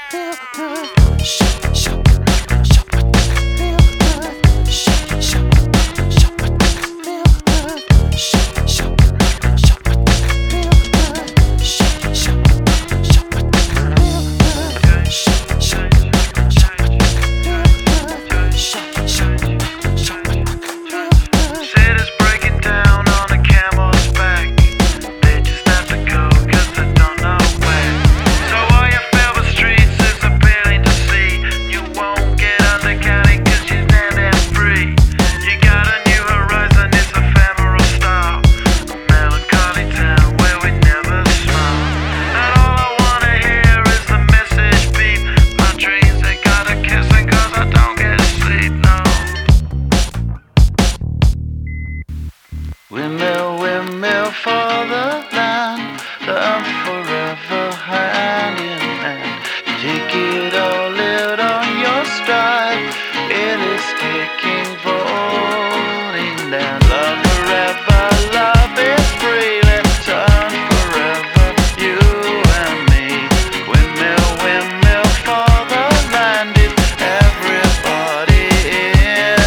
Windmill, windmill for the land, I'm forever hand in hand. Take it all out on your stride, it is taking falling down. Love forever, love is free, let's turn forever, you and me. Windmill, windmill for the land, is everybody in?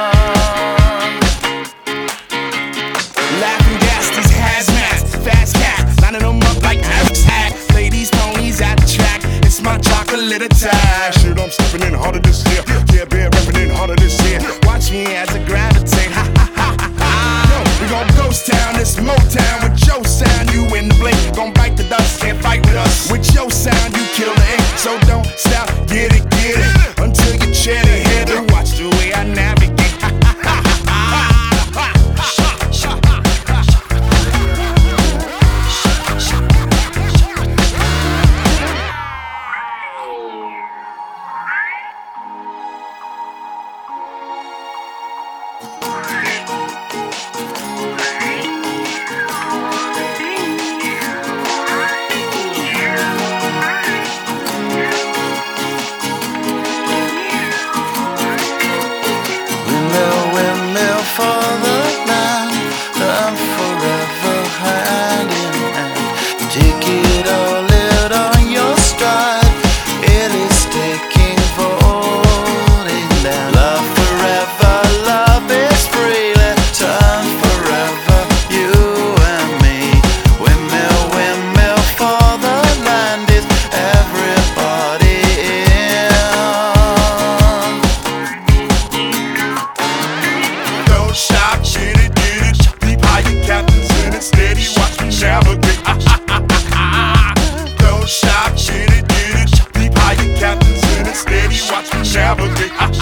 Laughing gas, these hazmats, fast cats, lining them up like hack. Ladies, ponies at the track, it's my chocolate attack. Shit, I'm stepping in harder this year. Yeah, bear repping in harder this year. Watch me as I gravitate, ha ha ha ha ha. Yo, we gon' ghost town, this Motown with your sound. You in the blink, gon' bite the dust, can't fight with us. With your sound, you kill the ink, so don't stop, get it, until you chat ahead and watch the way I navigate. Windmill for the land, I'm forever hand in hand. Take it all out on your stride, it is taking falling down. Love forever, love is free, let's turn forever, you and me. Windmill, windmill for the land, is everybody in? Don't stop, get it, deep higher captains in it, steady, watch me navigate. Don't stop, get it, deep higher captains in it, steady, watch me navigate.